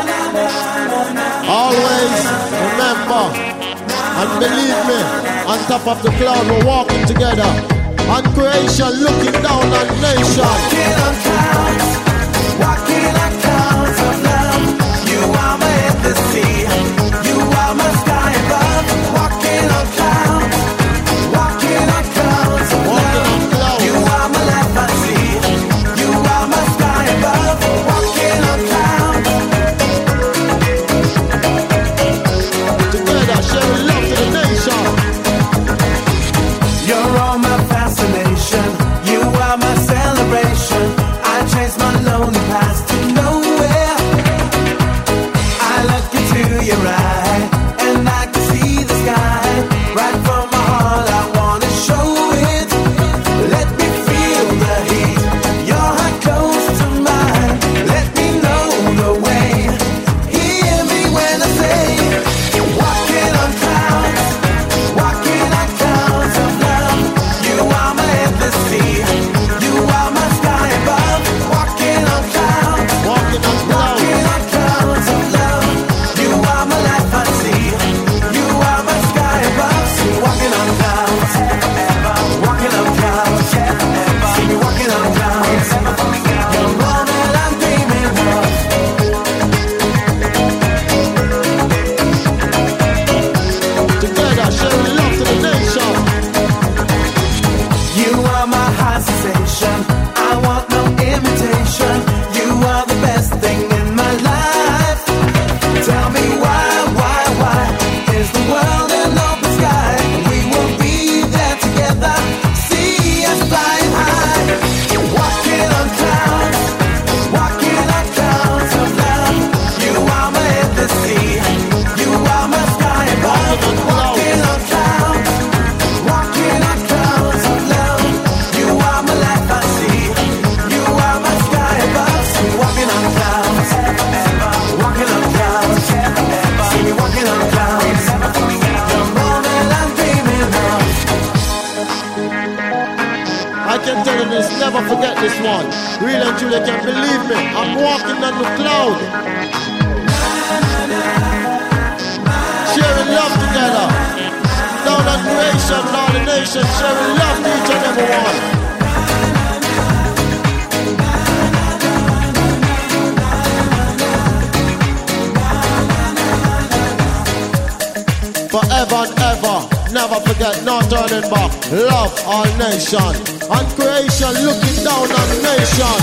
Always remember and believe me, on top of the cloud we're walking together. On creation looking down on nation. Walking on clouds, walking on clouds of love. You are my endless sea, you are my sky above. Walking on clouds, walking on clouds of love. You are my life I see, you are my sky above. Walking on clouds. Together sharing love to the nation. You're all my fascination, you are my celebration. I chase my lonely past to nowhere. I look into your eye and I can see the sky. Right from my heart I wanna show it. Let me feel the heat, your heart close to mine. Let me know the way, hear me when I say walking on clouds, walking on clouds of love. You are my endless sea, you are my sky above. Walking on clouds, Walking on clouds. walking on clouds of love. You are my life I see, you are my sky above. See me walking on clouds, walking on clouds. See me walking on clouds. You're all that I'm dreaming of. Together sharing love to the nation. You are my high sensation, I want no imitation. You are the best thing in my life. Tell me why is the world an open sky? We will be there together, see us flying high. Walking on clouds, walking on clouds of love. You are my endless sea, you are my sky above. Walking on clouds, walking on clouds of love. You are my life I see, you are my sky above. See me walking on clouds, walking on clouds. See me walking on clouds. The moment I'm dreaming of. I can tell you this, never forget this one. Real and truly can believe me, I'm walking on the cloud. Sharing love together. Down on creation, all the nation, sharing love to each and every one. Forever and ever, never forget, not turning back. Love all nation. On creation, looking down on the nation.